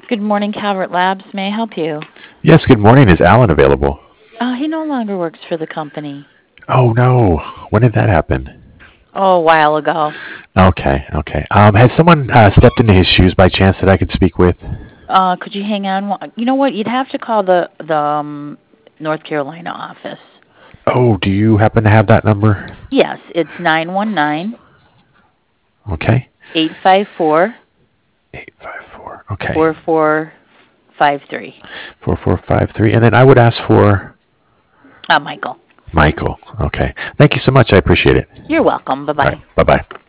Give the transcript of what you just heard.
Good morning, Calvert Labs. May I help you? Yes, good morning. Is Alan available? He no longer works for the company. Oh no. When did that happen? Oh, a while ago. Okay, okay. Has someone stepped into his shoes by chance that I could speak with? Could you hang on? You know what? You'd have to call the North Carolina office. Oh, do you happen to have that number? Yes, it's 919 Okay. 854 854. Okay. 4453. 4453. And then I would ask for Michael. Michael. Okay. Thank you so much. I appreciate it. You're welcome. All right. Bye-bye. Bye bye.